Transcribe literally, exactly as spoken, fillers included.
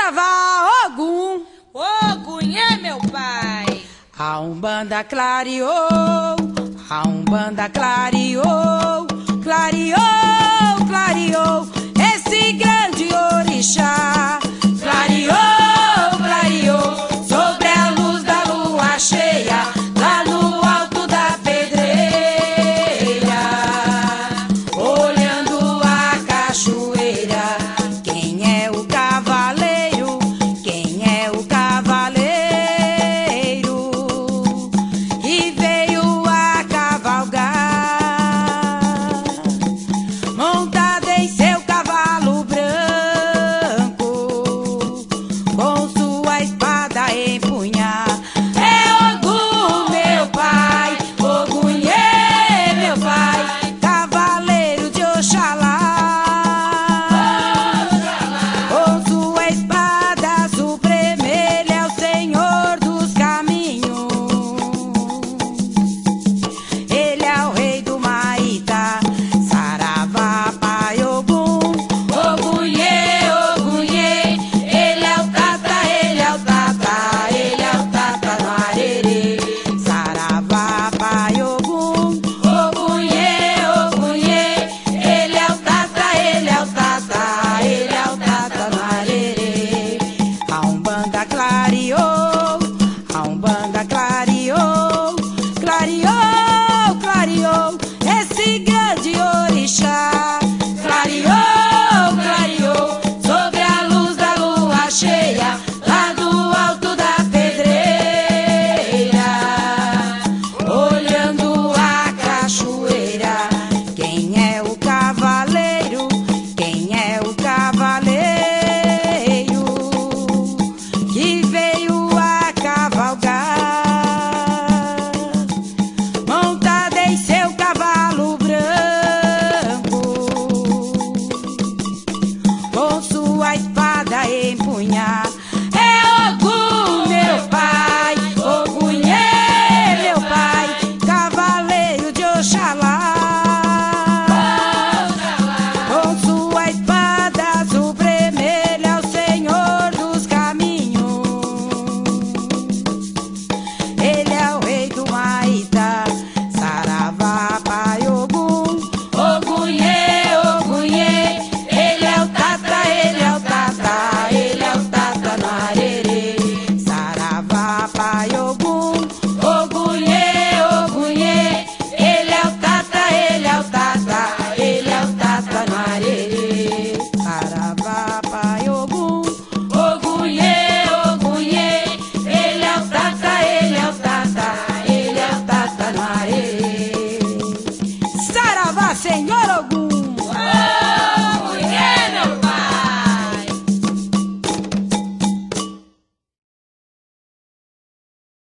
Saravá, Ogum, Ogum é meu pai. A Umbanda clareou, a Umbanda clareou, clareou, clareou esse grande orixá. Clareou, clareou sobre a luz da lua cheia, lá no alto da pedreira, olhando a cachoeira. Quem é o cavaleiro? Quem é o cavaleiro que veio a cavalgar, montado em seu cavalo branco, com sua espada a empunhar? É Ogum, meu pai, Ogunhê, meu pai, cavaleiro de Oxalá. Com sua espada suprema ele é o Senhor dos caminhos. Ele é o rei do Maitá. Saravá, pai Ogum, Ogunhê, Ogunhê. Ele é o tata, ele é o tata, ele é o tata no arerê. Saravá, pai Ogum, Ogunhê, Ogunhê. Ele é o tata, ele é o tata, ele é o tata no arerê. A Umbanda clareou, a Umbanda clareou, clareou, clareou esse grande orixá. Clareou, clareou sobre a luz da lua cheia, lá do alto da pedreira, olhando a cachoeira. Quem é o cavaleiro? Quem é o cavaleiro que veio a cavalgar, montado em seu cavalo branco, com sua espada a empunhar? É Ogum, meu pai, Ogunhê, meu pai, cavaleiro de Oxalá. Com sua espada suprema ele é o Senhor dos caminhos. Ele é o rei do Maitá. Saravá, pai Ogum, Ogunhê, Ogunhê. Ele é o tata, ele é o tata, ele é o tata no arerê. Saravá, pai Ogum, Ogunhê, Ogunhê. Ele é o tata, ele é o tata, ele é o tata no arerê. Saravá, pai Ogum, Ogunhê, Ogunhê. Ele é o tata, ele é o tata, ele é o tata no arerê. Saravá, Senhor!